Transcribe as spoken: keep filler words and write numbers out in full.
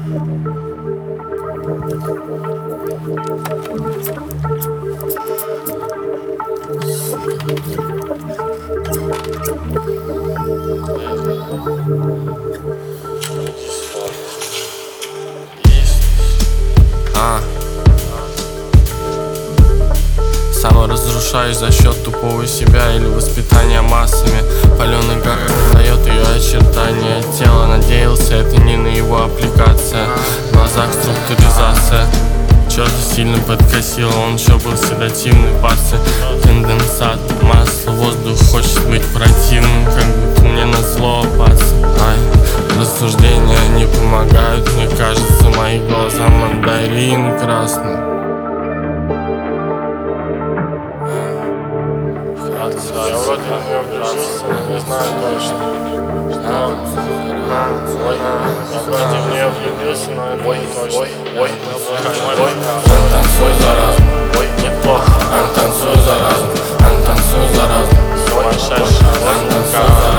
А. Саморазрушаюсь за счет тупого себя или воспитания массами. Паленый гак дает ее очертания тела. Надеялся, это не на его аппликация. В глазах структуризация. Что-то сильно подкосило, он еще был седативный пацы. Конденсат, масло, воздух хочет быть противным, как будто мне назло пацы. Ай, рассуждения не помогают, мне кажется, мои глаза мандарин красный. Я вроде на нее влюбился, но не знаю точно. Я вроде в нее влюбился, но это не точно. Ой, ой, танцуй заразу. Ой, неплохо. Танцуй заразу. Танцуй заразу. Сумасшедшая музыка.